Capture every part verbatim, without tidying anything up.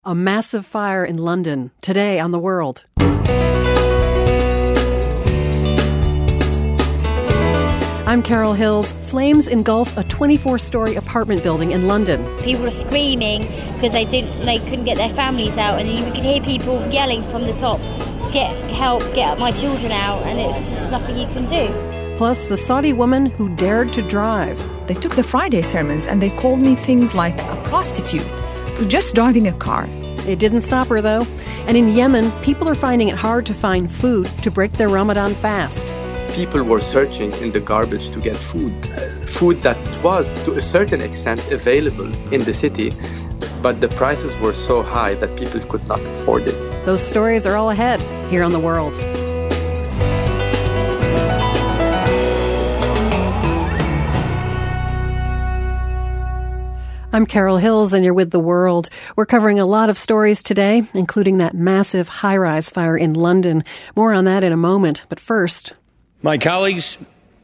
A massive fire in London, today on The World. I'm Carol Hills. Flames engulf a twenty-four story apartment building in London. People were screaming because they didn't, they couldn't get their families out, and you could hear people yelling from the top, "Get help! Get my children out!" And it's just nothing you can do. Plus, the Saudi woman who dared to drive. They took the Friday sermons and they called me things like a prostitute for just driving a car. It didn't stop her, though. And in Yemen, people are finding it hard to find food to break their Ramadan fast. People were searching in the garbage to get food. Uh, food that was, to a certain extent, available in the city, but the prices were so high that people could not afford it. Those stories are all ahead here on The World. I'm Carol Hills, and you're with The World. We're covering a lot of stories today, including that massive high-rise fire in London. More on that in a moment, but first... My colleagues,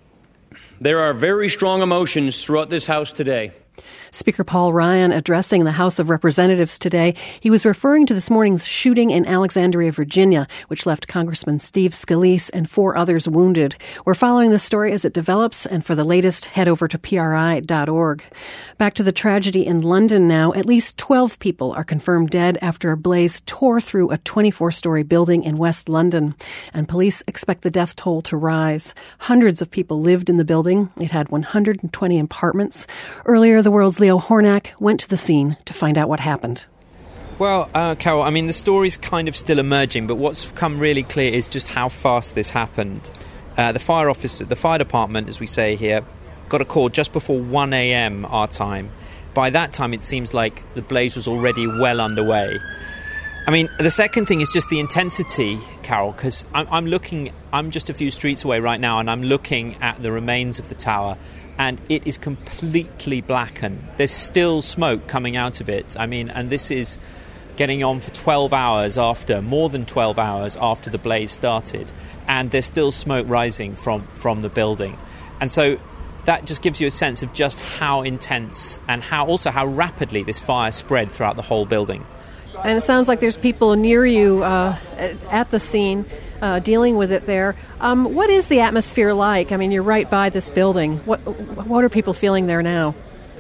there are very strong emotions throughout this House today. Speaker Paul Ryan addressing the House of Representatives today. He was referring to this morning's shooting in Alexandria, Virginia, which left Congressman Steve Scalise and four others wounded. We're following this story as it develops, and for the latest, head over to P R I dot org. Back to the tragedy in London now. At least twelve people are confirmed dead after a blaze tore through a twenty-four story building in West London, and police expect the death toll to rise. Hundreds of people lived in the building. It had one hundred twenty apartments. Earlier, the world's Leo Hornak went to the scene to find out what happened. Well, uh, Carol, I mean, the story's kind of still emerging, but what's become really clear is just how fast this happened. Uh, the fire officer, the fire department, as we say here, got a call just before one a.m. our time. By that time, it seems like the blaze was already well underway. I mean, the second thing is just the intensity, Carol, because I'm, I'm looking, I'm just a few streets away right now, and I'm looking at the remains of the tower, and it is completely blackened. There's still smoke coming out of it. I mean, and this is getting on for twelve hours after, more than twelve hours after the blaze started, and there's still smoke rising from, from the building. And so that just gives you a sense of just how intense and how also how rapidly this fire spread throughout the whole building. And it sounds like there's people near you uh, at the scene uh, dealing with it there. Um, what is the atmosphere like? I mean, you're right by this building. What what are people feeling there now?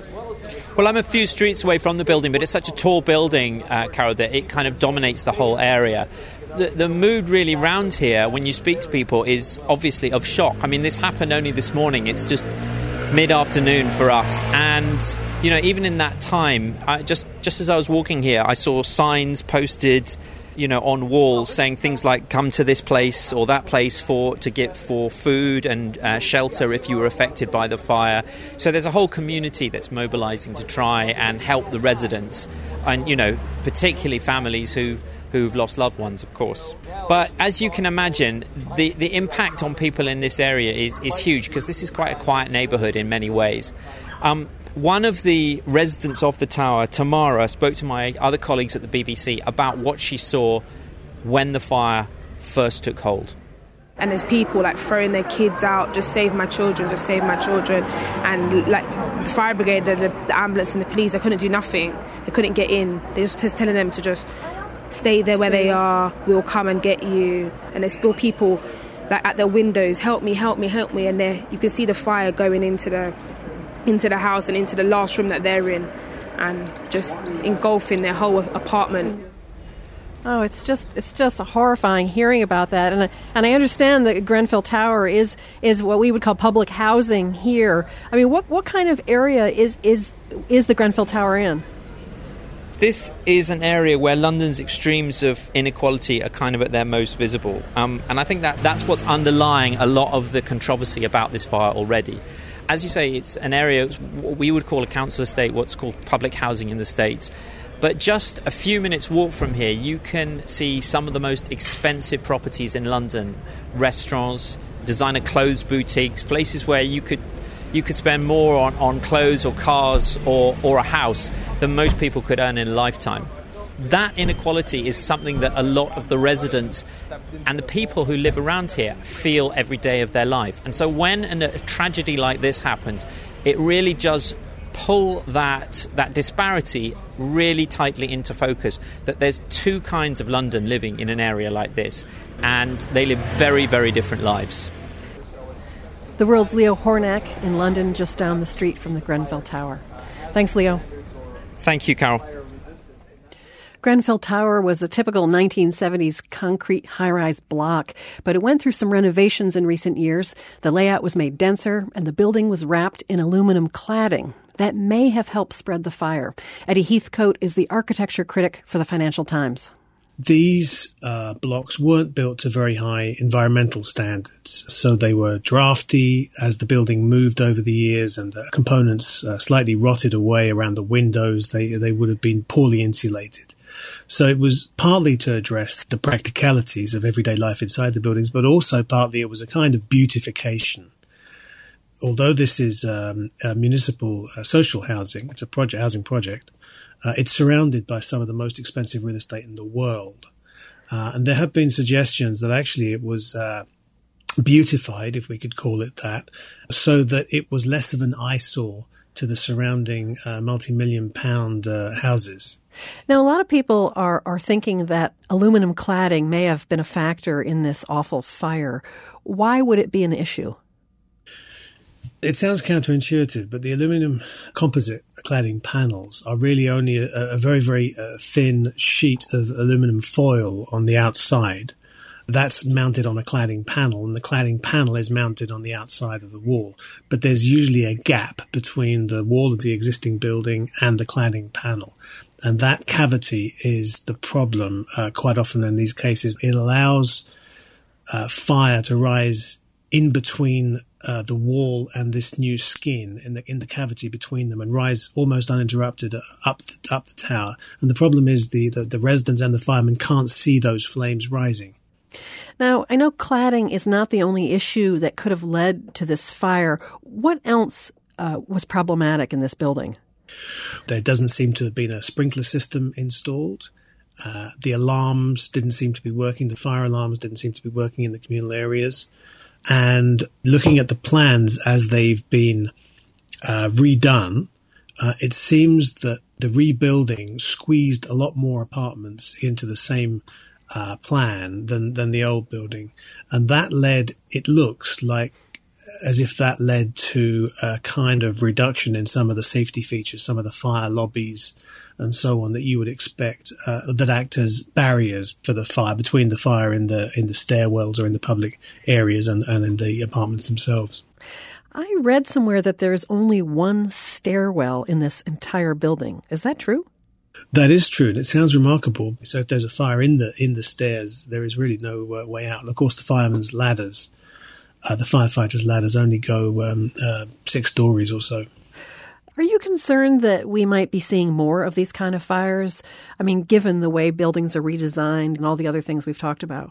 Well, I'm a few streets away from the building, but it's such a tall building, uh, Carol, that it kind of dominates the whole area. The, the mood really round here, when you speak to people, is obviously of shock. I mean, this happened only this morning. It's just mid-afternoon for us, and you know, even in that time, I just just as I was walking here, I saw signs posted, you know, on walls saying things like "Come to this place" or that place for to get for food and uh, shelter if you were affected by the fire. So there's a whole community that's mobilising to try and help the residents, and you know, particularly families who. who've lost loved ones, of course. But as you can imagine, the, the impact on people in this area is, is huge, because this is quite a quiet neighbourhood in many ways. Um, one of the residents of the tower, Tamara, spoke to my other colleagues at the B B C about what she saw when the fire first took hold. And there's people like throwing their kids out, just save my children, just save my children. And like the fire brigade, the, the ambulance and the police, they couldn't do nothing. They couldn't get in. They're just, just telling them to just stay there where they are, we'll come and get you. And there's still people like at their windows, help me, help me, help me. And there you can see the fire going into the into the house and into the last room that they're in, and just engulfing their whole apartment. Oh, it's just it's just horrifying hearing about that. And and I understand that Grenfell Tower is is what we would call public housing here. I mean, what what kind of area is is is the Grenfell Tower in? This is an area where London's extremes of inequality are kind of at their most visible. Um, and I think that that's what's underlying a lot of the controversy about this fire already. As you say, it's an area what we would call a council estate, what's called public housing in the States. But just a few minutes walk from here, you can see some of the most expensive properties in London. Restaurants, designer clothes boutiques, places where you could you could spend more on, on clothes or cars or, or a house than most people could earn in a lifetime. That inequality is something that a lot of the residents and the people who live around here feel every day of their life. And so when an, a tragedy like this happens, it really does pull that that disparity really tightly into focus, that there's two kinds of London living in an area like this, and they live very, very different lives. The World's Leo Hornak in London, just down the street from the Grenfell Tower. Thanks, Leo. Thank you, Carol. Grenfell Tower was a typical nineteen seventies concrete high-rise block, but it went through some renovations in recent years. The layout was made denser, and the building was wrapped in aluminum cladding. That may have helped spread the fire. Eddie Heathcote is the architecture critic for the Financial Times. These uh, blocks weren't built to very high environmental standards, so they were drafty as the building moved over the years, and the components uh, slightly rotted away around the windows. They they would have been poorly insulated. So it was partly to address the practicalities of everyday life inside the buildings, but also partly it was a kind of beautification. Although this is um, a municipal uh, social housing, it's a project, housing project, uh, it's surrounded by some of the most expensive real estate in the world. Uh, and there have been suggestions that actually it was uh, beautified, if we could call it that, so that it was less of an eyesore to the surrounding uh, multi-million pound uh, houses. Now, a lot of people are, are thinking that aluminum cladding may have been a factor in this awful fire. Why would it be an issue? It sounds counterintuitive, but the aluminum composite cladding panels are really only a, a very, very uh, thin sheet of aluminum foil on the outside. That's mounted on a cladding panel, and the cladding panel is mounted on the outside of the wall. But there's usually a gap between the wall of the existing building and the cladding panel. And that cavity is the problem uh, quite often in these cases. It allows uh, fire to rise in between uh, the wall and this new skin in the in the cavity between them, and rise almost uninterrupted up the, up the tower. And the problem is the, the, the residents and the firemen can't see those flames rising. Now, I know cladding is not the only issue that could have led to this fire. What else uh, was problematic in this building? There doesn't seem to have been a sprinkler system installed. Uh, the alarms didn't seem to be working. The fire alarms didn't seem to be working in the communal areas. And looking at the plans as they've been uh, redone, uh, it seems that the rebuilding squeezed a lot more apartments into the same uh, plan than, than the old building. And that led, it looks like, as if that led to a kind of reduction in some of the safety features, some of the fire lobbies and so on that you would expect uh, that act as barriers for the fire, between the fire in the in the stairwells or in the public areas and, and in the apartments themselves. I read somewhere that there's only one stairwell in this entire building. Is that true? That is true, and it sounds remarkable. So if there's a fire in the in the stairs, there is really no uh, way out. And of course, the firemen's ladders, uh, the firefighters' ladders, only go um, uh, six stories or so. Are you concerned that we might be seeing more of these kind of fires? I mean, given the way buildings are redesigned and all the other things we've talked about.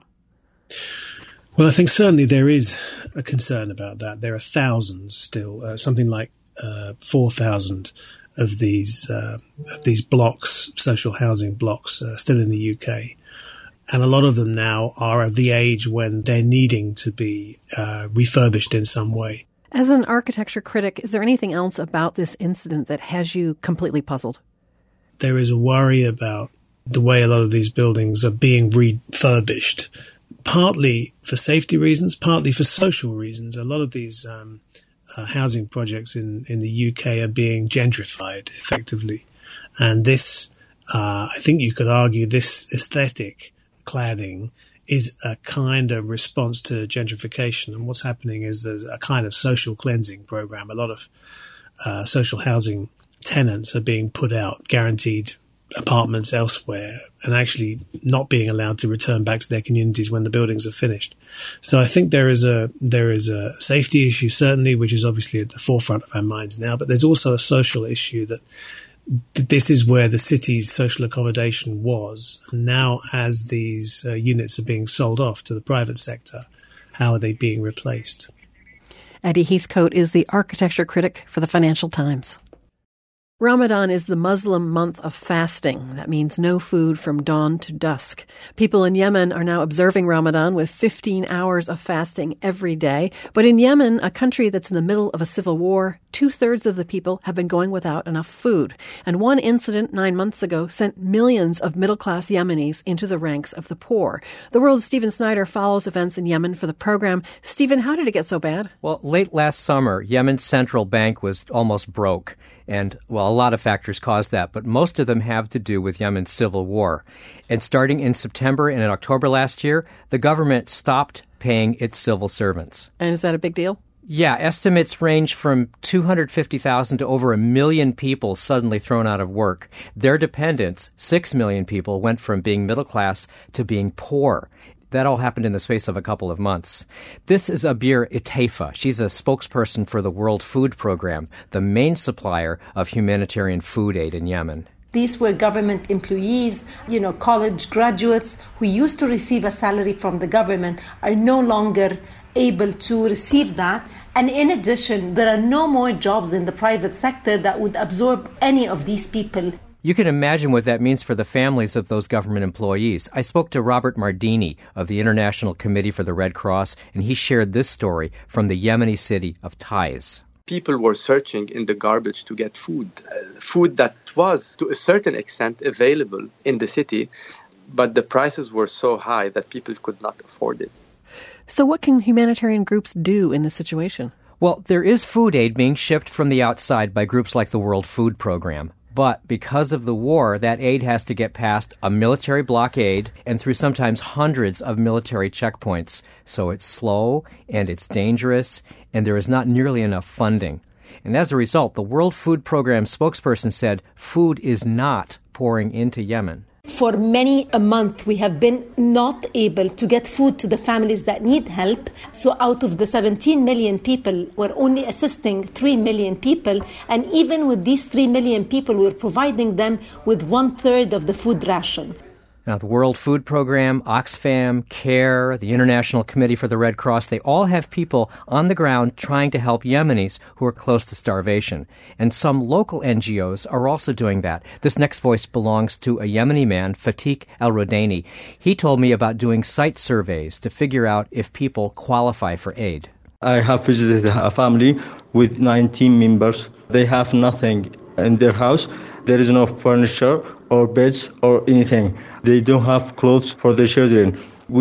Well, I think certainly there is a concern about that. There are thousands still, uh, something like uh, four thousand of these uh, of these blocks, social housing blocks, uh, still in the U K. And a lot of them now are of the age when they're needing to be uh, refurbished in some way. As an architecture critic, is there anything else about this incident that has you completely puzzled? There is a worry about the way a lot of these buildings are being refurbished, partly for safety reasons, partly for social reasons. A lot of these um, uh, housing projects in, in the U K are being gentrified, effectively. And this, uh, I think you could argue, this aesthetic cladding is a kind of response to gentrification. And what's happening is there's a kind of social cleansing program. A lot of uh, social housing tenants are being put out, guaranteed apartments elsewhere, and actually not being allowed to return back to their communities when the buildings are finished. So I think there is a there is a safety issue, certainly, which is obviously at the forefront of our minds now, but there's also a social issue that this is where the city's social accommodation was. And now, as these uh, units are being sold off to the private sector, how are they being replaced? Eddie Heathcote is the architecture critic for the Financial Times. Ramadan is the Muslim month of fasting. That means no food from dawn to dusk. People in Yemen are now observing Ramadan with fifteen hours of fasting every day. But in Yemen, a country that's in the middle of a civil war, two-thirds of the people have been going without enough food. And one incident nine months ago sent millions of middle-class Yemenis into the ranks of the poor. The World's Stephen Snyder follows events in Yemen for the program. Stephen, how did it get so bad? Well, late last summer, Yemen's central bank was almost broke. And, well, a lot of factors caused that, but most of them have to do with Yemen's civil war. And starting in September and in October last year, the government stopped paying its civil servants. And is that a big deal? Yeah, estimates range from two hundred fifty thousand to over a million people suddenly thrown out of work. Their dependents, six million people, went from being middle class to being poor. That all happened in the space of a couple of months. This is Abir Itaifa. She's a spokesperson for the World Food Program, the main supplier of humanitarian food aid in Yemen. These were government employees, you know, college graduates who used to receive a salary from the government are no longer able to receive that. And in addition, there are no more jobs in the private sector that would absorb any of these people. You can imagine what that means for the families of those government employees. I spoke to Robert Mardini of the International Committee for the Red Cross, and he shared this story from the Yemeni city of Taiz. People were searching in the garbage to get food, uh, food that was to a certain extent available in the city, but the prices were so high that people could not afford it. So what can humanitarian groups do in this situation? Well, there is food aid being shipped from the outside by groups like the World Food Program. But because of the war, that aid has to get past a military blockade and through sometimes hundreds of military checkpoints. So it's slow and it's dangerous and there is not nearly enough funding. And as a result, the World Food Program spokesperson said food is not pouring into Yemen. For many a month, we have been not able to get food to the families that need help. So out of the seventeen million people, we're only assisting three million people. And even with these three million people, we're providing them with one-third of the food ration. Now, the World Food Program, Oxfam, CARE, the International Committee for the Red Cross, they all have people on the ground trying to help Yemenis who are close to starvation. And some local N G Os are also doing that. This next voice belongs to a Yemeni man, Fatik El-Rodaini. He told me about doing site surveys to figure out if people qualify for aid. I have visited a family with nineteen members. They have nothing in their house. There is no furniture or beds or anything. They don't have clothes for their children.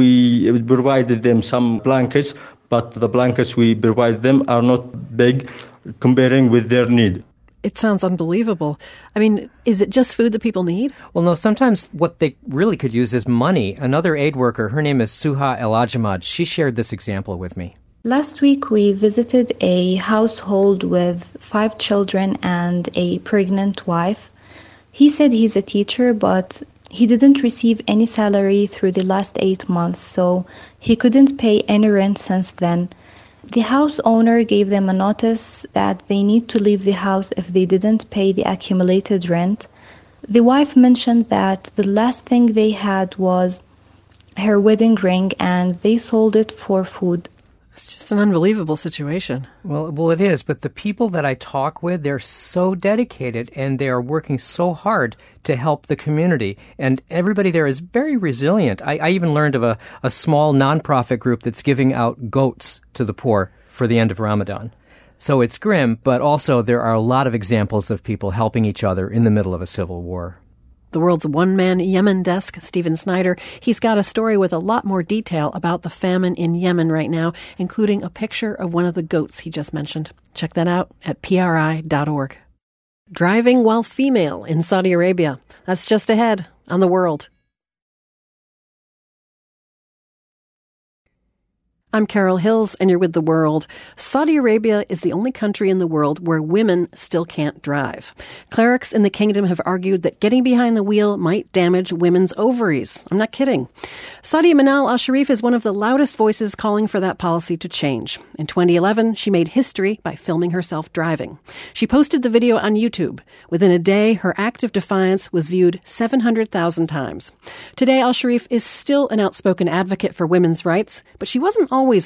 We provided them some blankets, but the blankets we provide them are not big comparing with their need. It sounds unbelievable. I mean, is it just food that people need? Well, no, sometimes what they really could use is money. Another aid worker, her name is Suha El Ajamad, she shared this example with me. Last week, we visited a household with five children and a pregnant wife. He said he's a teacher, but he didn't receive any salary through the last eight months, so he couldn't pay any rent since then. The house owner gave them a notice that they need to leave the house if they didn't pay the accumulated rent. The wife mentioned that the last thing they had was her wedding ring, and they sold it for food. It's just an unbelievable situation. Well, well, it is. But the people that I talk with, they're so dedicated and they are working so hard to help the community. And everybody there is very resilient. I, I even learned of a, a small nonprofit group that's giving out goats to the poor for the end of Ramadan. So it's grim, but also there are a lot of examples of people helping each other in the middle of a civil war. The World's one-man Yemen desk, Stephen Snyder, he's got a story with a lot more detail about the famine in Yemen right now, including a picture of one of the goats he just mentioned. Check that out at P R I dot org. Driving while female in Saudi Arabia. That's just ahead on The World. I'm Carol Hills, and you're with The World. Saudi Arabia is the only country in the world where women still can't drive. Clerics in the kingdom have argued that getting behind the wheel might damage women's ovaries. I'm not kidding. Saudi Manal Al-Sharif is one of the loudest voices calling for that policy to change. In twenty eleven, she made history by filming herself driving. She posted the video on YouTube. Within a day, her act of defiance was viewed seven hundred thousand times. Today, Al-Sharif is still an outspoken advocate for women's rights, but she wasn't always Always one.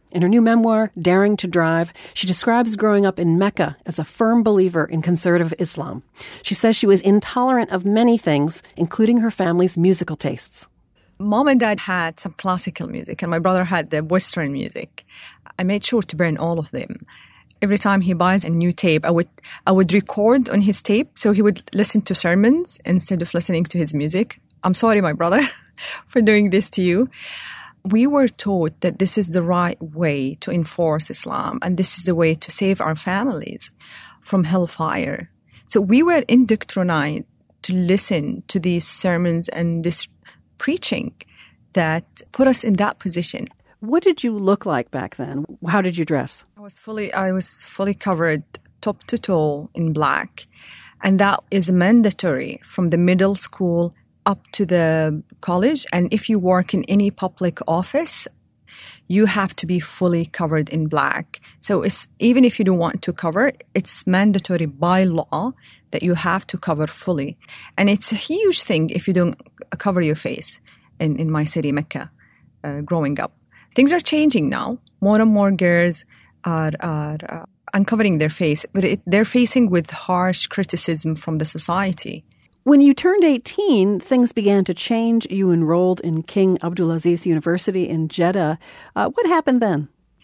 In her new memoir, Daring to Drive, she describes growing up in Mecca as a firm believer in conservative Islam. She says she was intolerant of many things, including her family's musical tastes. Mom and Dad had some classical music, and my brother had the Western music. I made sure to burn all of them. Every time he buys a new tape, I would I would record on his tape, so he would listen to sermons instead of listening to his music. I'm sorry, my brother, for doing this to you. We were taught that this is the right way to enforce Islam, and this is the way to save our families from hellfire. So we were indoctrinated to listen to these sermons and this preaching that put us in that position. What did you look like back then? How did you dress? I was fully I was fully covered top to toe in black, and that is mandatory from the middle school up to the college. And if you work in any public office, you have to be fully covered in black. So it's, even if you don't want to cover, it's mandatory by law that you have to cover fully. And it's a huge thing if you don't cover your face in, in my city, Mecca, uh, growing up. Things are changing now. More and more girls are, are uh, uncovering their face, but it, they're facing with harsh criticism from the society. When you turned eighteen, things began to change. You enrolled in King Abdulaziz University in Jeddah. Uh, what happened then?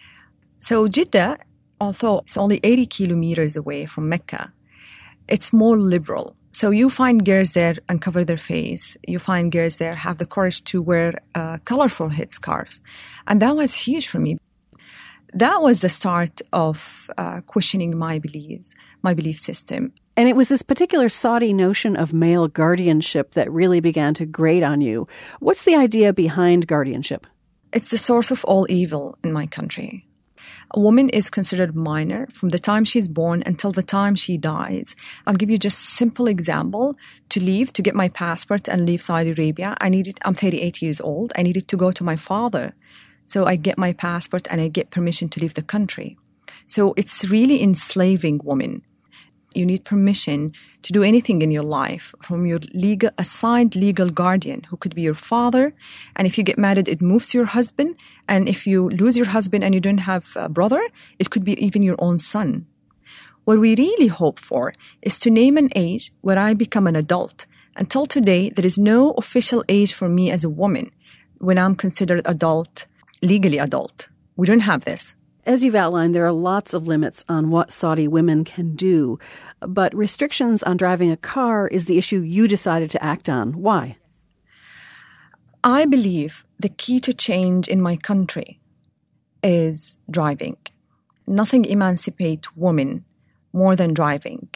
So Jeddah, although it's only eighty kilometers away from Mecca, it's more liberal. So you find girls there uncover their face. You find girls there have the courage to wear uh, colorful headscarves. And that was huge for me. That was the start of uh, questioning my beliefs, my belief system. And it was this particular Saudi notion of male guardianship that really began to grate on you. What's the idea behind guardianship? It's the source of all evil in my country. A woman is considered minor from the time she's born until the time she dies. I'll give you just a simple example. To leave, to get my passport and leave Saudi Arabia, I needed, I'm thirty-eight years old. I needed to go to my father. So I get my passport and I get permission to leave the country. So it's really enslaving women. You need permission to do anything in your life from your legal, assigned legal guardian, who could be your father. And if you get married, it moves to your husband. And if you lose your husband and you don't have a brother, it could be even your own son. What we really hope for is to name an age where I become an adult. Until today, there is no official age for me as a woman when I'm considered adult, legally adult. We don't have this. As you've outlined, there are lots of limits on what Saudi women can do, but restrictions on driving a car is the issue you decided to act on. Why? I believe the key to change in my country is driving. Nothing emancipates women more than driving.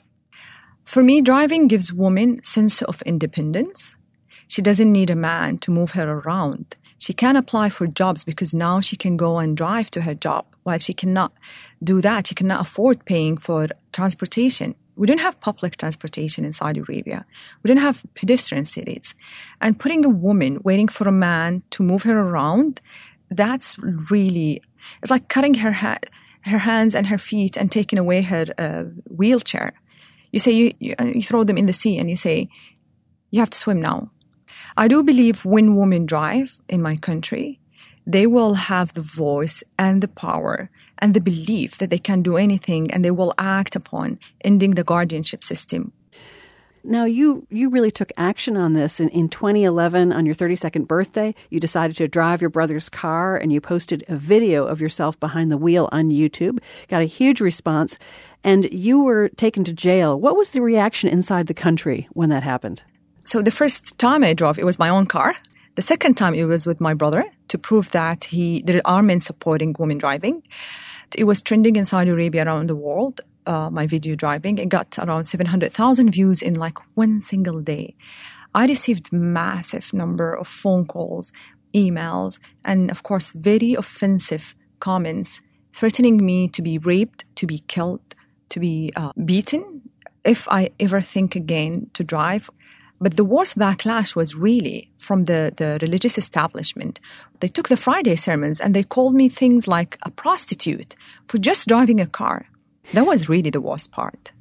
For me, driving gives women a sense of independence. She doesn't need a man to move her around. She can apply for jobs because now she can go and drive to her job. While she cannot do that, she cannot afford paying for transportation. We don't have public transportation in Saudi Arabia. We don't have pedestrian cities. And putting a woman waiting for a man to move her around, that's really, it's like cutting her ha- her hands and her feet and taking away her uh, wheelchair. You say, you, you, you throw them in the sea and you say, you have to swim now. I do believe when women drive in my country, they will have the voice and the power and the belief that they can do anything, and they will act upon ending the guardianship system. Now, you, you really took action on this. In, in twenty eleven, on your thirty-second birthday, you decided to drive your brother's car, and you posted a video of yourself behind the wheel on YouTube. Got a huge response, and you were taken to jail. What was the reaction inside the country when that happened? So the first time I drove, it was my own car. The second time it was with my brother to prove that he there are men supporting women driving. It was trending in Saudi Arabia, around the world, uh, my video driving. It got around seven hundred thousand views in like one single day. I received massive number of phone calls, emails, and of course, very offensive comments threatening me to be raped, to be killed, to be uh, beaten if I ever think again to drive. But the worst backlash was really from the, the religious establishment. They took the Friday sermons and they called me things like a prostitute for just driving a car. That was really the worst part.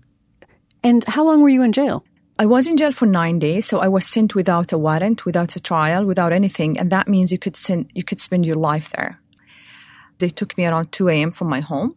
And how long were you in jail? I was in jail for nine days, so I was sent without a warrant, without a trial, without anything, and that means you could send, you could spend your life there. They took me around two a.m. from my home.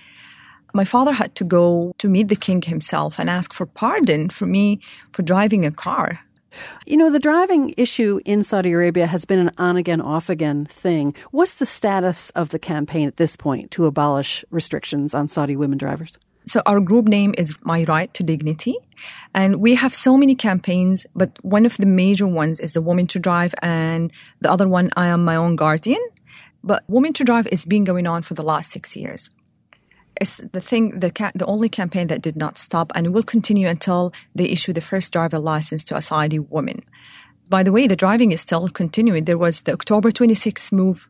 My father had to go to meet the king himself and ask for pardon for me for driving a car. You know, the driving issue in Saudi Arabia has been an on-again, off-again thing. What's the status of the campaign at this point to abolish restrictions on Saudi women drivers? So our group name is My Right to Dignity. And we have so many campaigns, but one of the major ones is the Woman to Drive, and the other one, I Am My Own Guardian. But Woman to Drive has been going on for the last six years. It's the thing, the ca- the only campaign that did not stop, and will continue until they issue the first driver license to a Saudi woman. By the way, the driving is still continuing. There was the October twenty-sixth move.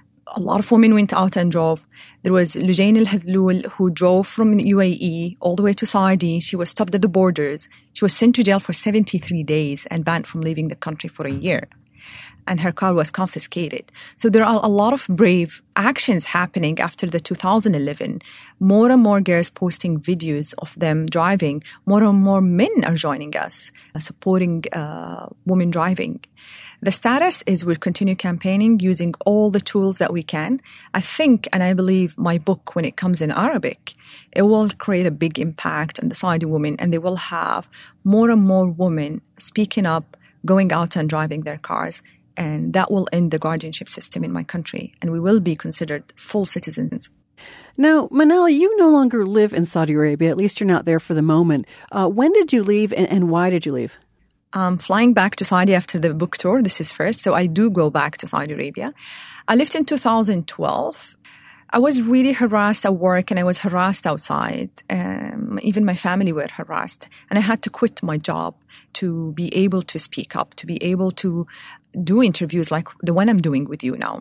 A lot of women went out and drove. There was Lujain al-Hadloul, who drove from U A E all the way to Saudi. She was stopped at the borders. She was sent to jail for seventy-three days and banned from leaving the country for a year. And her car was confiscated. So there are a lot of brave actions happening after the two thousand eleven. More and more girls posting videos of them driving. More and more men are joining us, uh, supporting uh, women driving. The status is we'll continue campaigning using all the tools that we can. I think, and I believe my book, when it comes in Arabic, it will create a big impact on the Saudi women, and they will have more and more women speaking up, going out and driving their cars. And that will end the guardianship system in my country, and we will be considered full citizens. Now, Manal, you no longer live in Saudi Arabia. At least you're not there for the moment. Uh, when did you leave, and, and why did you leave? I'm flying back to Saudi after the book tour. This is first, so I do go back to Saudi Arabia. I left in two thousand twelve. I was really harassed at work, and I was harassed outside. Um, even my family were harassed, and I had to quit my job to be able to speak up, to be able to do interviews like the one I'm doing with you now.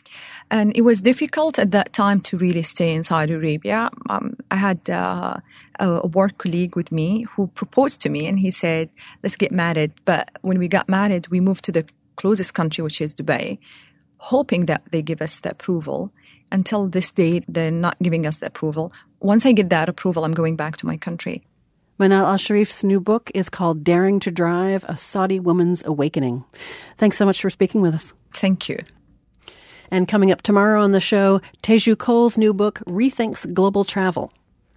And it was difficult at that time to really stay in Saudi Arabia. Um, I had uh, a work colleague with me who proposed to me, and he said, let's get married. But when we got married, we moved to the closest country, which is Dubai, hoping that they give us the approval. Until this date, they're not giving us the approval. Once I get that approval, I'm going back to my country. Manal Al-Sharif's new book is called Daring to Drive, A Saudi Woman's Awakening. Thanks so much for speaking with us. Thank you. And coming up tomorrow on the show, Teju Cole's new book, Rethinks Global Travel.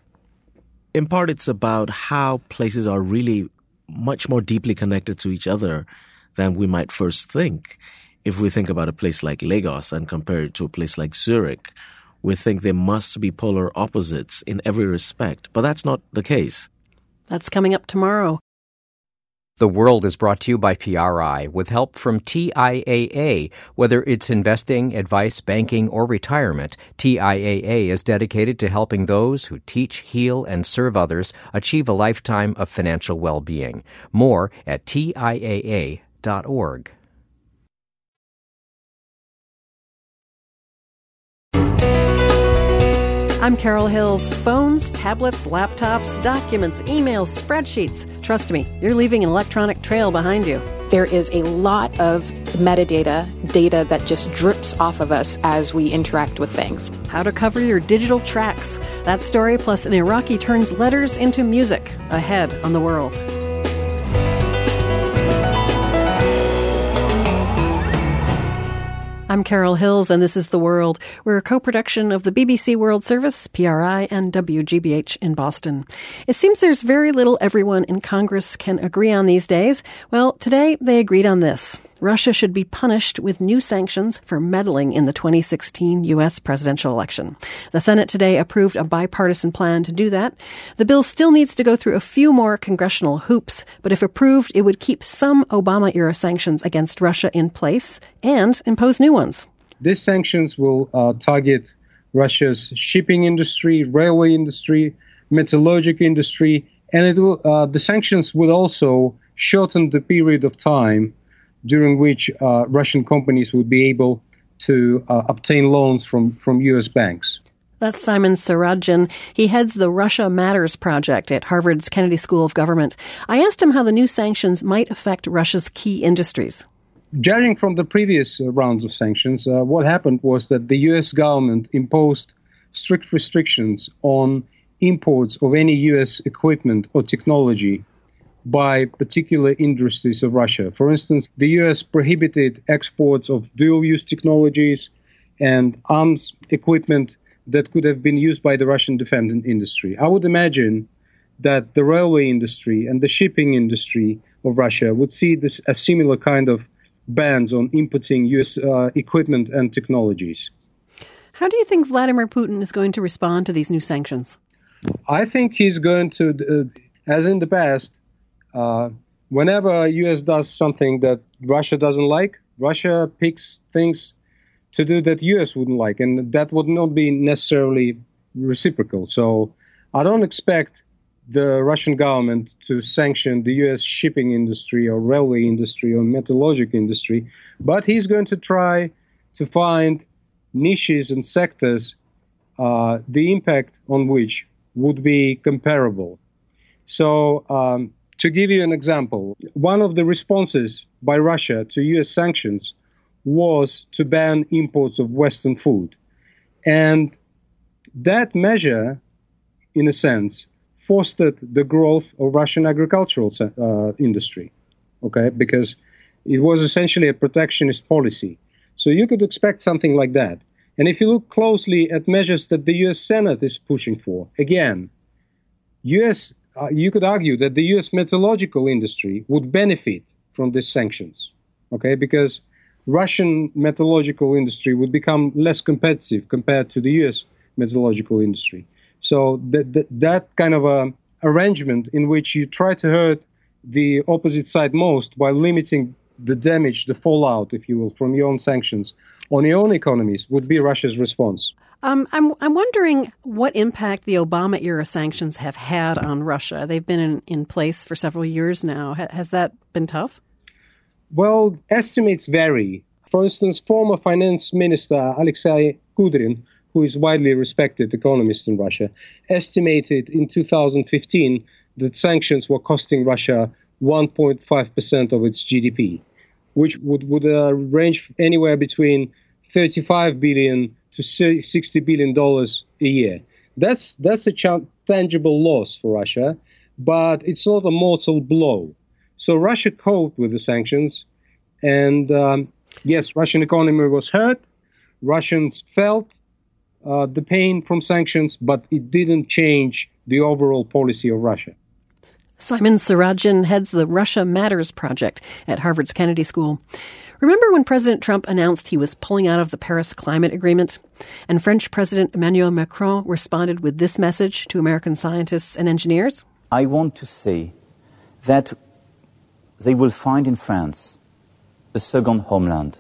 In part, it's about how places are really much more deeply connected to each other than we might first think. If we think about a place like Lagos and compare it to a place like Zurich, we think they must be polar opposites in every respect. But that's not the case. That's coming up tomorrow. The World is brought to you by P R I with help from T I A A. Whether it's investing, advice, banking, or retirement, T I A A is dedicated to helping those who teach, heal, and serve others achieve a lifetime of financial well-being. More at T I A A dot org. I'm Carol Hills. Phones, tablets, laptops, documents, emails, spreadsheets. Trust me, you're leaving an electronic trail behind you. There is a lot of metadata, data that just drips off of us as we interact with things. How to cover your digital tracks. That story plus an Iraqi turns letters into music. Ahead on The World. I'm Carol Hills, and this is The World. We're a co-production of the B B C World Service, P R I, and W G B H in Boston. It seems there's very little everyone in Congress can agree on these days. Well, today they agreed on this. Russia should be punished with new sanctions for meddling in the twenty sixteen U S presidential election. The Senate today approved a bipartisan plan to do that. The bill still needs to go through a few more congressional hoops, but if approved, it would keep some Obama-era sanctions against Russia in place and impose new ones. These sanctions will uh, target Russia's shipping industry, railway industry, metallurgical industry, and it will, uh, the sanctions would also shorten the period of time during which uh, Russian companies would be able to uh, obtain loans from, from U S banks. That's Simon Saradjian. He heads the Russia Matters project at Harvard's Kennedy School of Government. I asked him how the new sanctions might affect Russia's key industries. Judging from the previous uh, rounds of sanctions, uh, what happened was that the U S government imposed strict restrictions on imports of any U S equipment or technology by particular industries of Russia. For instance, the U S prohibited exports of dual-use technologies and arms equipment that could have been used by the Russian defense industry. I would imagine that the railway industry and the shipping industry of Russia would see this a similar kind of bans on importing U S uh, equipment and technologies. How do you think Vladimir Putin is going to respond to these new sanctions? I think he's going to, uh, as in the past, uh, whenever U S does something that Russia doesn't like, Russia picks things to do that U S wouldn't like, and that would not be necessarily reciprocal. So I don't expect the Russian government to sanction the U S shipping industry or railway industry or metallurgical industry, but he's going to try to find niches and sectors, uh, the impact on which would be comparable. So um, to give you an example, one of the responses by Russia to U S sanctions was to ban imports of Western food. And that measure, in a sense, fostered the growth of Russian agricultural uh, industry, okay, because it was essentially a protectionist policy. So you could expect something like that. And if you look closely at measures that the U S Senate is pushing for, again, U S uh, you could argue that the U S metallurgical industry would benefit from these sanctions, okay, because Russian metallurgical industry would become less competitive compared to the U S metallurgical industry. So that, that, that kind of a arrangement in which you try to hurt the opposite side most by limiting the damage, the fallout, if you will, from your own sanctions on your own economies would be Russia's response. Um, I'm I'm wondering what impact the Obama-era sanctions have had on Russia. They've been in, in place for several years now. Ha- has that been tough? Well, estimates vary. For instance, former finance minister Alexei Kudrin, who is widely respected economist in Russia, estimated in two thousand fifteen that sanctions were costing Russia one point five percent of its G D P, which would, would uh, range anywhere between thirty-five billion dollars to sixty billion dollars a year. That's, that's a ch- tangible loss for Russia, but it's not a mortal blow. So Russia coped with the sanctions, and um, yes, Russian economy was hurt. Russians felt uh, the pain from sanctions, but it didn't change the overall policy of Russia. Simon Sirajin heads the Russia Matters project at Harvard's Kennedy School. Remember when President Trump announced he was pulling out of the Paris Climate Agreement? And French President Emmanuel Macron responded with this message to American scientists and engineers? I want to say that they will find in France a second homeland.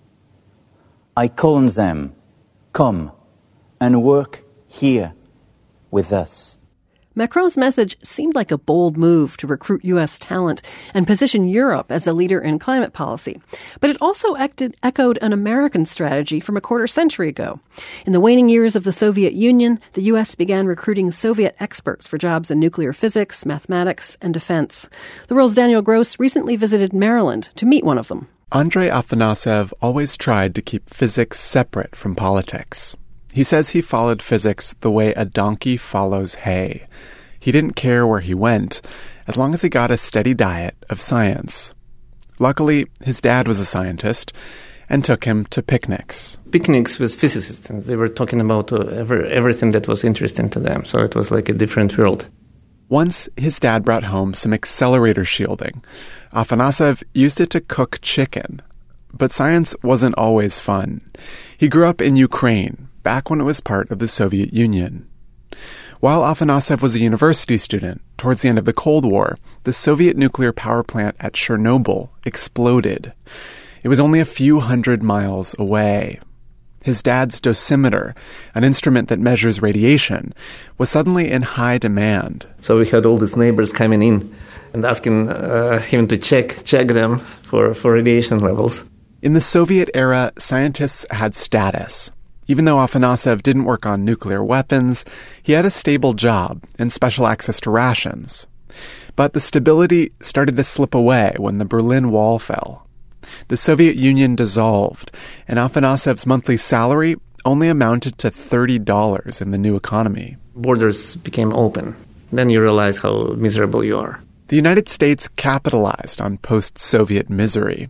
I call on them, come and work here with us. Macron's message seemed like a bold move to recruit U S talent and position Europe as a leader in climate policy. But it also acted, echoed an American strategy from a quarter century ago. In the waning years of the Soviet Union, the U S began recruiting Soviet experts for jobs in nuclear physics, mathematics, and defense. The World's Daniel Gross recently visited Maryland to meet one of them. Andrei Afanasyev always tried to keep physics separate from politics. He says he followed physics the way a donkey follows hay. He didn't care where he went, as long as he got a steady diet of science. Luckily, his dad was a scientist and took him to picnics. Picnics with physicists, and they were talking about uh, every, everything that was interesting to them, so it was like a different world. Once, his dad brought home some accelerator shielding. Afanasyev used it to cook chicken. But science wasn't always fun. He grew up in Ukraine, back when it was part of the Soviet Union. While Afanasyev was a university student, towards the end of the Cold War, the Soviet nuclear power plant at Chernobyl exploded. It was only a few hundred miles away. His dad's dosimeter, an instrument that measures radiation, was suddenly in high demand. So we had all these neighbors coming in and asking uh, him to check check them for, for radiation levels. In the Soviet era, scientists had status. Even though Afanasyev didn't work on nuclear weapons, he had a stable job and special access to rations. But the stability started to slip away when the Berlin Wall fell. The Soviet Union dissolved, and Afanasyev's monthly salary only amounted to thirty dollars in the new economy. Borders became open. Then you realize how miserable you are. The United States capitalized on post-Soviet misery.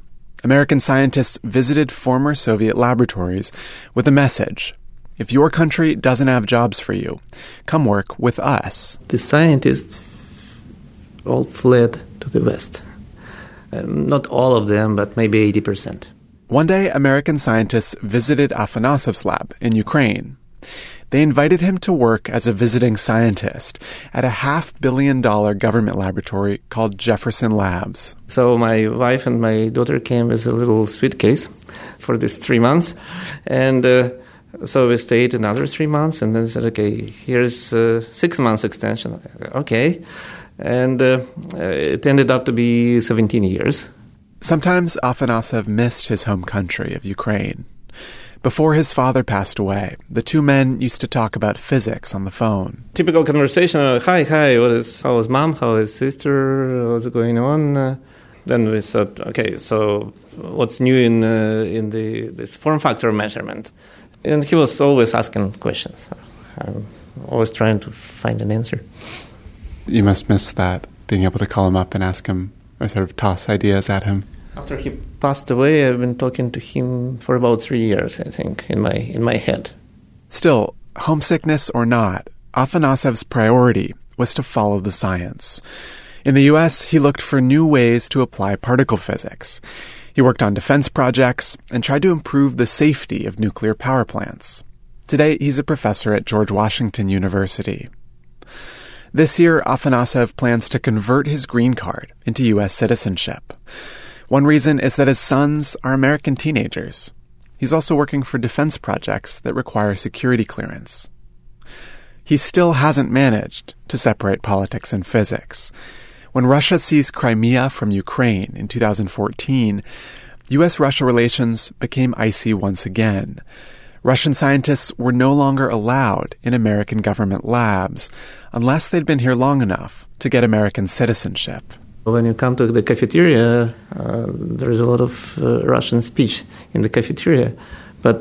American scientists visited former Soviet laboratories with a message. If your country doesn't have jobs for you, come work with us. The scientists all fled to the West. Um, not all of them, but maybe eighty percent. One day, American scientists visited Afanasov's lab in Ukraine. They invited him to work as a visiting scientist at a half-billion-dollar government laboratory called Jefferson Labs. So my wife and my daughter came with a little suitcase for these three months. And uh, so we stayed another three months and then said, okay, here's a six months extension. Okay. And uh, it ended up to be seventeen years. Sometimes Afanasov missed his home country of Ukraine. Before his father passed away, the two men used to talk about physics on the phone. Typical conversation, uh, hi, hi, what is, how is mom, how is sister, what's going on? Uh, then we thought, okay, so what's new in uh, in the this form factor measurement? And he was always asking questions. I'm always trying to find an answer. You must miss that, being able to call him up and ask him, or sort of toss ideas at him. After he passed away, I've been talking to him for about three years, I think, in my in my head. Still, homesickness or not, Afanasov's priority was to follow the science. In the U S, he looked for new ways to apply particle physics. He worked on defense projects and tried to improve the safety of nuclear power plants. Today, he's a professor at George Washington University. This year, Afanasov plans to convert his green card into U S citizenship. One reason is that his sons are American teenagers. He's also working for defense projects that require security clearance. He still hasn't managed to separate politics and physics. When Russia seized Crimea from Ukraine in two thousand fourteen, U S Russia relations became icy once again. Russian scientists were no longer allowed in American government labs unless they'd been here long enough to get American citizenship. When you come to the cafeteria, uh, there is a lot of uh, Russian speech in the cafeteria, but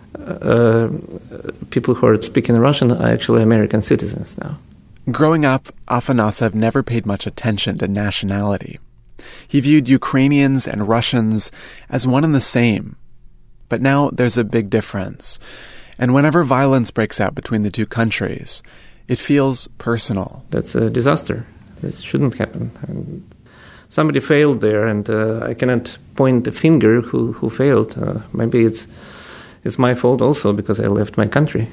uh, people who are speaking Russian are actually American citizens now. Growing up, Afanasov never paid much attention to nationality. He viewed Ukrainians and Russians as one and the same. But now there's a big difference. And whenever violence breaks out between the two countries, it feels personal. That's a disaster. This shouldn't happen. And somebody failed there, and uh, I cannot point the finger who, who failed. Uh, maybe it's it's my fault also because I left my country.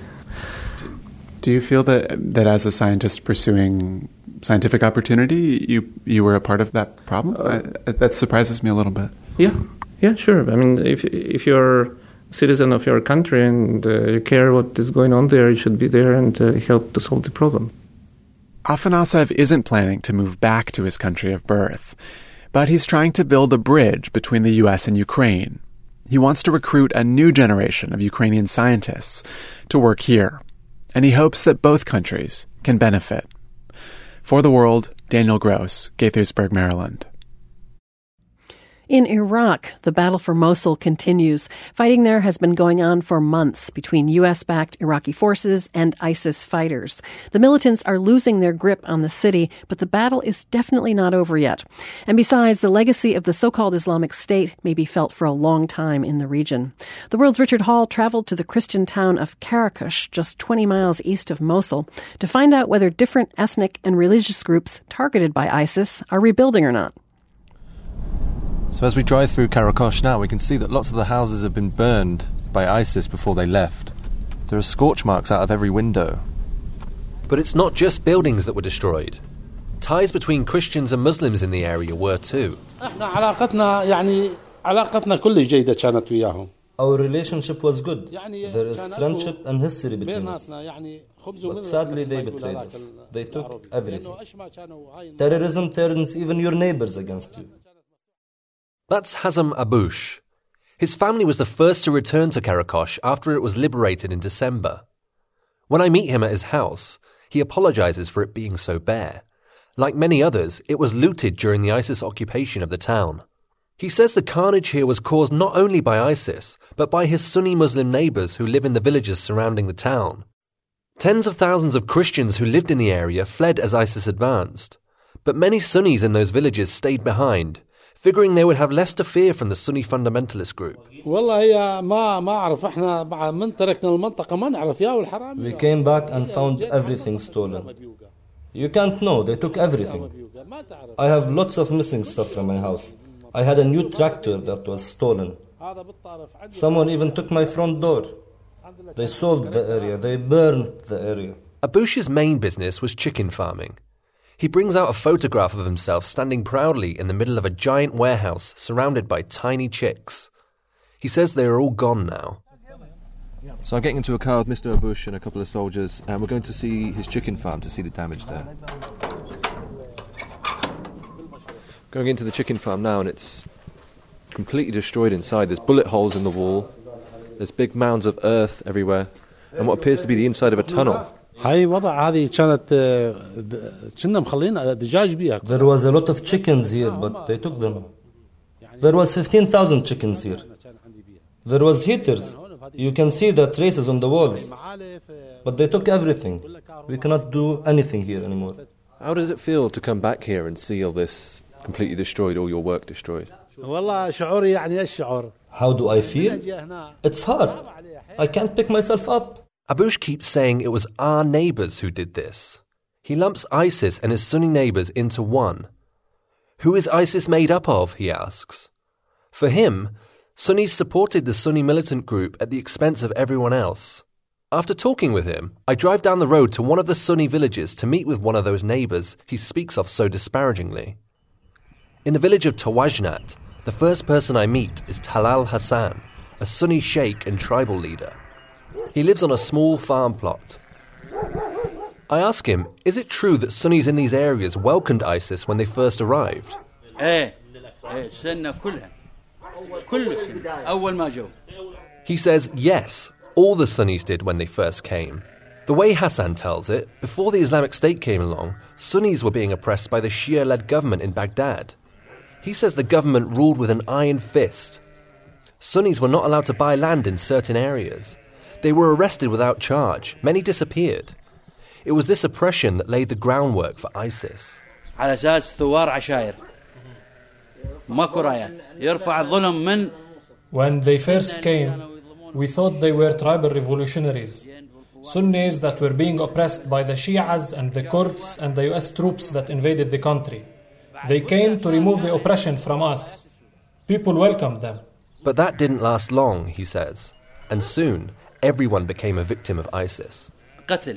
Do you feel that that as a scientist pursuing scientific opportunity, you you were a part of that problem? Uh, I, that surprises me a little bit. Yeah, yeah, sure. I mean, if if you're a citizen of your country and uh, you care what is going on there, you should be there and uh, help to solve the problem. Afanasov isn't planning to move back to his country of birth, but he's trying to build a bridge between the U S and Ukraine. He wants to recruit a new generation of Ukrainian scientists to work here, and he hopes that both countries can benefit. For The World, Daniel Gross, Gaithersburg, Maryland. In Iraq, the battle for Mosul continues. Fighting there has been going on for months between U S-backed Iraqi forces and ISIS fighters. The militants are losing their grip on the city, but the battle is definitely not over yet. And besides, the legacy of the so-called Islamic State may be felt for a long time in the region. The World's Richard Hall traveled to the Christian town of Karakush, just twenty miles east of Mosul, to find out whether different ethnic and religious groups targeted by ISIS are rebuilding or not. So as we drive through Karakush now, we can see that lots of the houses have been burned by ISIS before they left. There are scorch marks out of every window. But it's not just buildings that were destroyed. Ties between Christians and Muslims in the area were too. Our relationship was good. There is friendship and history between us. But sadly they betrayed us. They took everything. Terrorism turns even your neighbors against you. That's Hazem Aboush. His family was the first to return to Karakush after it was liberated in December. When I meet him at his house, he apologizes for it being so bare. Like many others, it was looted during the ISIS occupation of the town. He says the carnage here was caused not only by ISIS, but by his Sunni Muslim neighbors who live in the villages surrounding the town. Tens of thousands of Christians who lived in the area fled as ISIS advanced, but many Sunnis in those villages stayed behind, figuring they would have less to fear from the Sunni fundamentalist group. We came back and found everything stolen. You can't know, they took everything. I have lots of missing stuff from my house. I had a new tractor that was stolen. Someone even took my front door. They sold the area, they burned the area. Abush's main business was chicken farming. He brings out a photograph of himself standing proudly in the middle of a giant warehouse surrounded by tiny chicks. He says they are all gone now. So I'm getting into a car with Mister Abush and a couple of soldiers, and we're going to see his chicken farm to see the damage there. Going into the chicken farm now, and it's completely destroyed inside. There's bullet holes in the wall. There's big mounds of earth everywhere, and what appears to be the inside of a tunnel. There was a lot of chickens here, but they took them. There was fifteen thousand chickens here. There was heaters. You can see the traces on the walls. But they took everything. We cannot do anything here anymore. How does it feel to come back here and see all this completely destroyed, all your work destroyed? How do I feel? It's hard. I can't pick myself up. Abush keeps saying it was our neighbours who did this. He lumps ISIS and his Sunni neighbours into one. Who is ISIS made up of, he asks. For him, Sunnis supported the Sunni militant group at the expense of everyone else. After talking with him, I drive down the road to one of the Sunni villages to meet with one of those neighbours he speaks of so disparagingly. In the village of Tawajnat, the first person I meet is Talal Hassan, a Sunni sheikh and tribal leader. He lives on a small farm plot. I ask him, is it true that Sunnis in these areas welcomed ISIS when they first arrived? He says yes, all the Sunnis did when they first came. The way Hassan tells it, before the Islamic State came along, Sunnis were being oppressed by the Shia-led government in Baghdad. He says the government ruled with an iron fist. Sunnis were not allowed to buy land in certain areas. They were arrested without charge. Many disappeared. It was this oppression that laid the groundwork for ISIS. When they first came, we thought they were tribal revolutionaries, Sunnis that were being oppressed by the Shias and the Kurds and the U S troops that invaded the country. They came to remove the oppression from us. People welcomed them. But that didn't last long, he says, and soon everyone became a victim of ISIS. The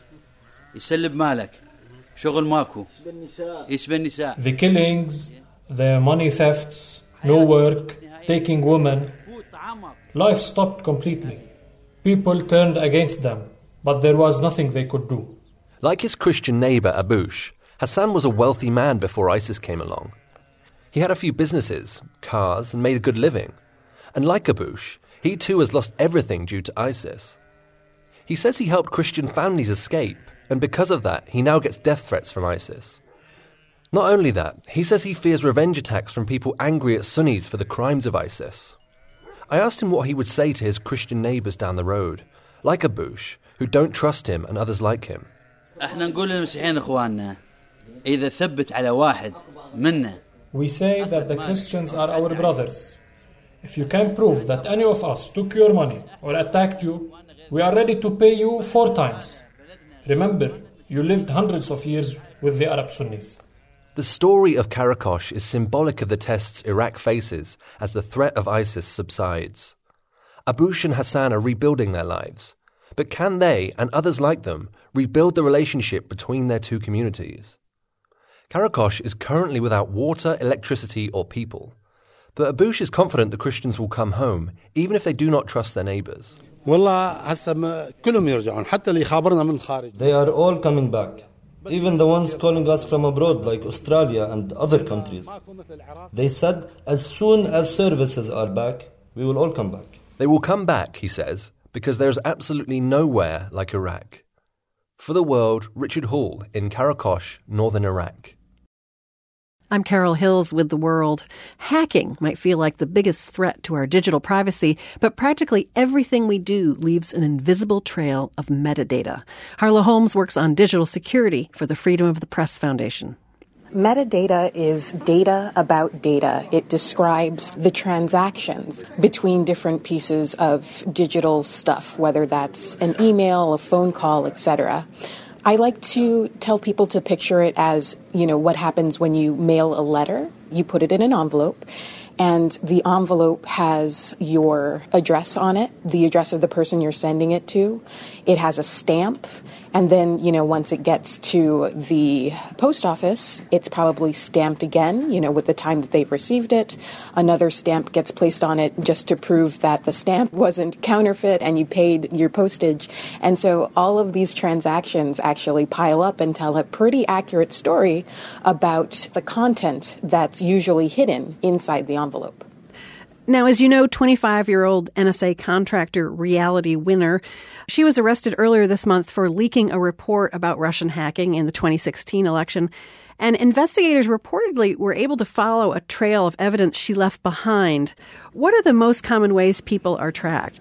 killings, the money thefts, no work, taking women. Life stopped completely. People turned against them, but there was nothing they could do. Like his Christian neighbour Abush, Hassan was a wealthy man before ISIS came along. He had a few businesses, cars, and made a good living. And like Abush, he too has lost everything due to ISIS. He says he helped Christian families escape, and because of that, he now gets death threats from ISIS. Not only that, he says he fears revenge attacks from people angry at Sunnis for the crimes of ISIS. I asked him what he would say to his Christian neighbours down the road, like Abush, who don't trust him and others like him. We say that the Christians are our brothers. If you can prove that any of us took your money or attacked you, we are ready to pay you four times. Remember, you lived hundreds of years with the Arab Sunnis. The story of Karakosh is symbolic of the tests Iraq faces as the threat of ISIS subsides. Abush and Hassan are rebuilding their lives. But can they, and others like them, rebuild the relationship between their two communities? Karakosh is currently without water, electricity, or people. But Abush is confident the Christians will come home, even if they do not trust their neighbours. They are all coming back. Even the ones calling us from abroad, like Australia and other countries. They said, as soon as services are back, we will all come back. They will come back, he says, because there's absolutely nowhere like Iraq. For The World, Richard Hall in Karakosh, northern Iraq. I'm Carol Hills with The World. Hacking might feel like the biggest threat to our digital privacy, but practically everything we do leaves an invisible trail of metadata. Harlow Holmes works on digital security for the Freedom of the Press Foundation. Metadata is data about data. It describes the transactions between different pieces of digital stuff, whether that's an email, a phone call, et cetera. I like to tell people to picture it as, you know, what happens when you mail a letter. You put it in an envelope, and the envelope has your address on it, the address of the person you're sending it to. It has a stamp. And then, you know, once it gets to the post office, it's probably stamped again, you know, with the time that they've received it. Another stamp gets placed on it just to prove that the stamp wasn't counterfeit and you paid your postage. And so all of these transactions actually pile up and tell a pretty accurate story about the content that's usually hidden inside the envelope. Now, as you know, twenty-five-year-old N S A contractor Reality Winner, she was arrested earlier this month for leaking a report about Russian hacking in the twenty sixteen election. And investigators reportedly were able to follow a trail of evidence she left behind. What are the most common ways people are tracked?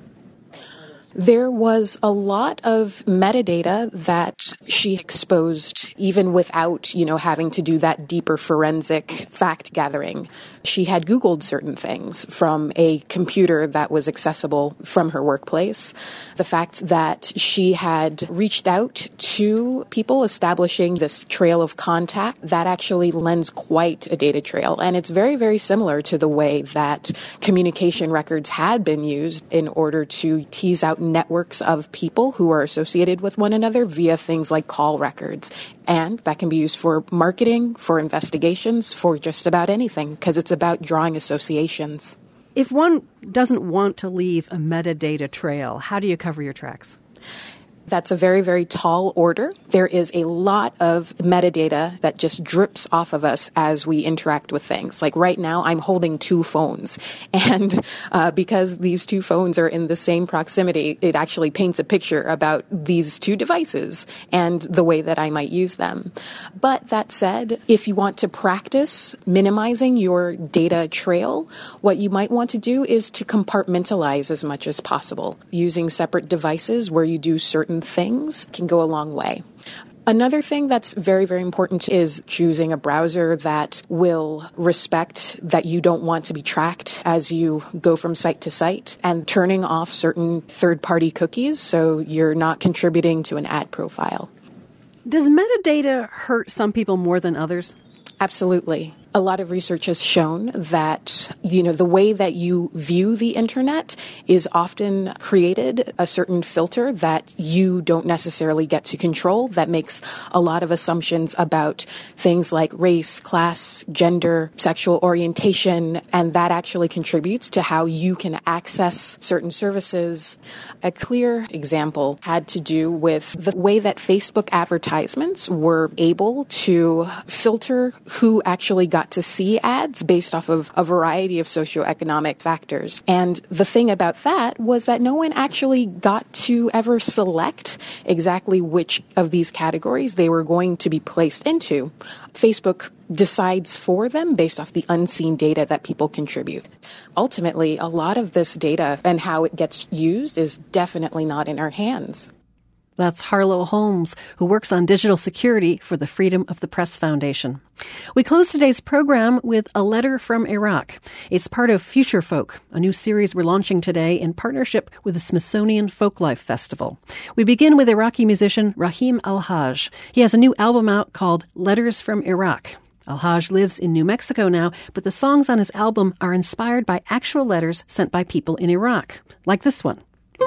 There was a lot of metadata that she exposed even without, you know, having to do that deeper forensic fact gathering. She had Googled certain things from a computer that was accessible from her workplace. The fact that she had reached out to people establishing this trail of contact, that actually lends quite a data trail. And it's very, very similar to the way that communication records had been used in order to tease out networks of people who are associated with one another via things like call records. And that can be used for marketing, for investigations, for just about anything, because it's about drawing associations. If one doesn't want to leave a metadata trail, how do you cover your tracks? That's a very, very tall order. There is a lot of metadata that just drips off of us as we interact with things. Like right now, I'm holding two phones. And uh, because these two phones are in the same proximity, it actually paints a picture about these two devices and the way that I might use them. But that said, if you want to practice minimizing your data trail, what you might want to do is to compartmentalize as much as possible. Using separate devices where you do certain things can go a long way. Another thing that's very, very important is choosing a browser that will respect that you don't want to be tracked as you go from site to site, and turning off certain third-party cookies so you're not contributing to an ad profile. Does metadata hurt some people more than others? Absolutely. A lot of research has shown that, you know, the way that you view the internet is often created a certain filter that you don't necessarily get to control that makes a lot of assumptions about things like race, class, gender, sexual orientation, and that actually contributes to how you can access certain services. A clear example had to do with the way that Facebook advertisements were able to filter who actually got to see ads based off of a variety of socioeconomic factors. And the thing about that was that no one actually got to ever select exactly which of these categories they were going to be placed into. Facebook decides for them based off the unseen data that people contribute. Ultimately, a lot of this data and how it gets used is definitely not in our hands. That's Harlow Holmes, who works on digital security for the Freedom of the Press Foundation. We close today's program with A Letter from Iraq. It's part of Future Folk, a new series we're launching today in partnership with the Smithsonian Folklife Festival. We begin with Iraqi musician Rahim Al-Haj. He has a new album out called Letters from Iraq. Al-Haj lives in New Mexico now, but the songs on his album are inspired by actual letters sent by people in Iraq, like this one.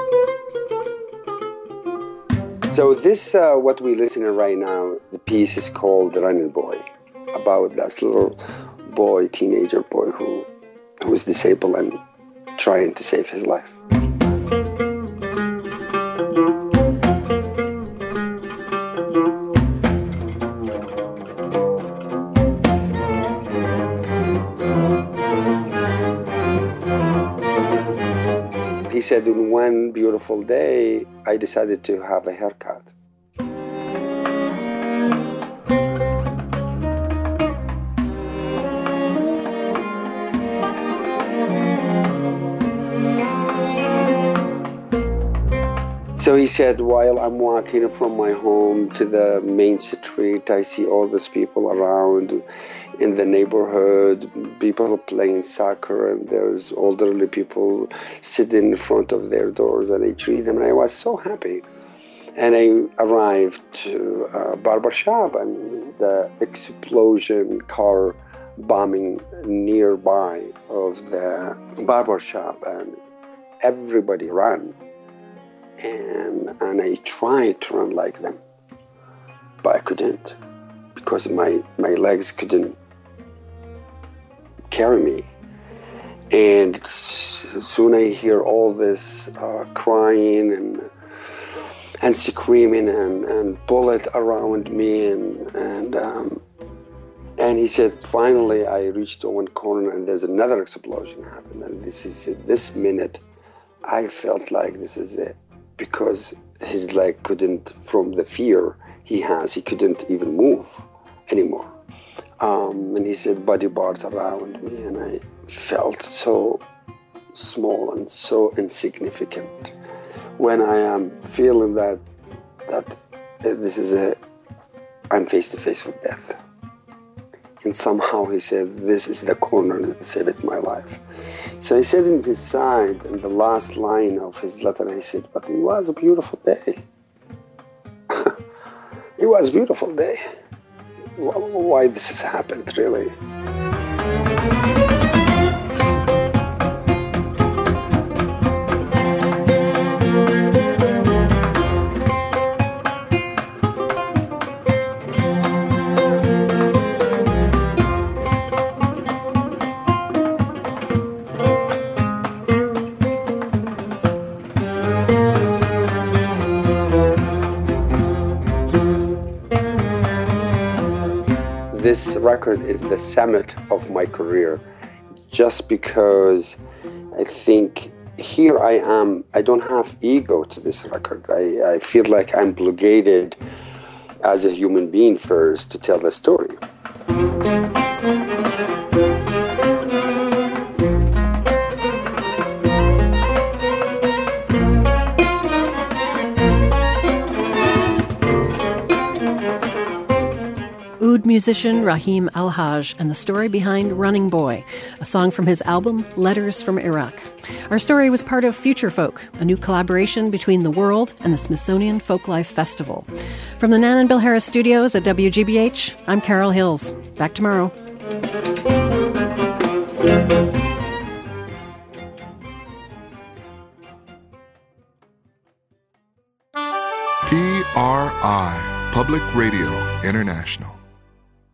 So this, uh, what we're listening to right now, the piece is called The Running Boy, about this little boy, teenager boy who, who was disabled and trying to save his life. He said, in one beautiful day, I decided to have a haircut. So he said, while I'm walking from my home to the main street, I see all these people around in the neighborhood, people playing soccer, and there's elderly people sitting in front of their doors, and I treat them, and I was so happy. And I arrived to a barber shop, and the explosion car bombing nearby of the barber shop, and everybody ran. And, and I tried to run like them, but I couldn't, because my, my legs couldn't carry me. And soon I hear all this uh, crying and and screaming and, and bullet around me, and and um, and he said, finally I reached one corner and there's another explosion happened, and this is it. This minute I felt like this is it, because his leg couldn't, from the fear he has, he couldn't even move anymore. Um, and he said body parts around me, and I felt so small and so insignificant. When I am feeling that that this is a, I'm face to face with death. And somehow he said, this is the corner that saved my life. So he said in his side, in the last line of his letter, he said, but it was a beautiful day. It was a beautiful day. Why this has happened, really? This record is the summit of my career, just because I think here I am, I don't have ego to this record. I, I feel like I'm obligated as a human being first to tell the story. Oud musician Rahim Al-Haj and the story behind Running Boy, a song from his album Letters from Iraq. Our story was part of Future Folk, a new collaboration between The World and the Smithsonian Folklife Festival. From the Nan and Bill Harris studios at W G B H, I'm Carol Hills. Back tomorrow. P R I, Public Radio International.